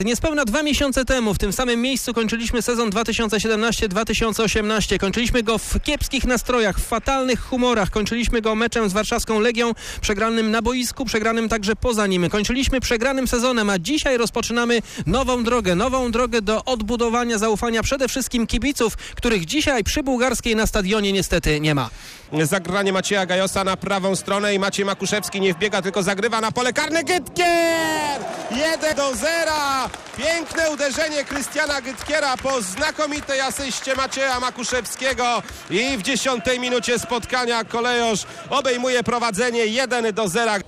Niespełna 2 miesiące temu w tym samym miejscu kończyliśmy sezon 2017-2018. Kończyliśmy go w kiepskich nastrojach, w fatalnych humorach. Kończyliśmy go meczem z warszawską Legią, przegranym na boisku, przegranym także poza nim. Kończyliśmy przegranym sezonem, a dzisiaj rozpoczynamy nową drogę do odbudowania zaufania przede wszystkim kibiców, których dzisiaj przy Bułgarskiej na stadionie niestety nie ma. Zagranie Macieja Gajosa na prawą stronę i Maciej Makuszewski nie wbiega, tylko zagrywa na pole karne. Gytkier! 1-0! Piękne uderzenie Krystiana Gytkiera po znakomitej asyście Macieja Makuszewskiego i w 10 minucie spotkania Kolejorz obejmuje prowadzenie 1-0.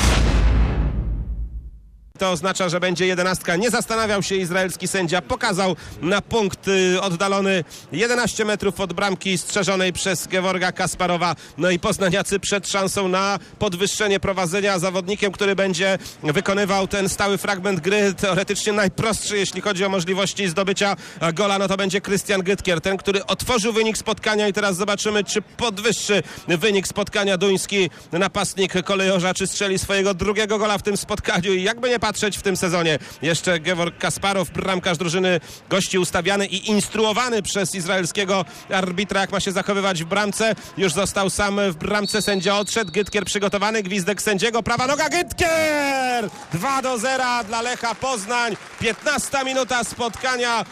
To oznacza, że będzie 11. Nie zastanawiał się izraelski sędzia. Pokazał na punkt oddalony 11 metrów od bramki strzeżonej przez Geworga Kasparowa. No i poznaniacy przed szansą na podwyższenie prowadzenia. Zawodnikiem, który będzie wykonywał ten stały fragment gry, teoretycznie najprostszy, jeśli chodzi o możliwości zdobycia gola, no to będzie Krystian Gytkier. Ten, który otworzył wynik spotkania i teraz zobaczymy, czy podwyższy wynik spotkania duński napastnik Kolejorza, czy strzeli swojego drugiego gola w tym spotkaniu i jakby nie patrzeć w tym sezonie. Jeszcze Geworg Kasparow, bramkarz drużyny gości ustawiany i instruowany przez izraelskiego arbitra, jak ma się zachowywać w bramce. Już został sam w bramce, sędzia odszedł, Gytkier przygotowany, gwizdek sędziego, prawa noga, Gytkier! 2-0 dla Lecha Poznań, 15 minuta spotkania.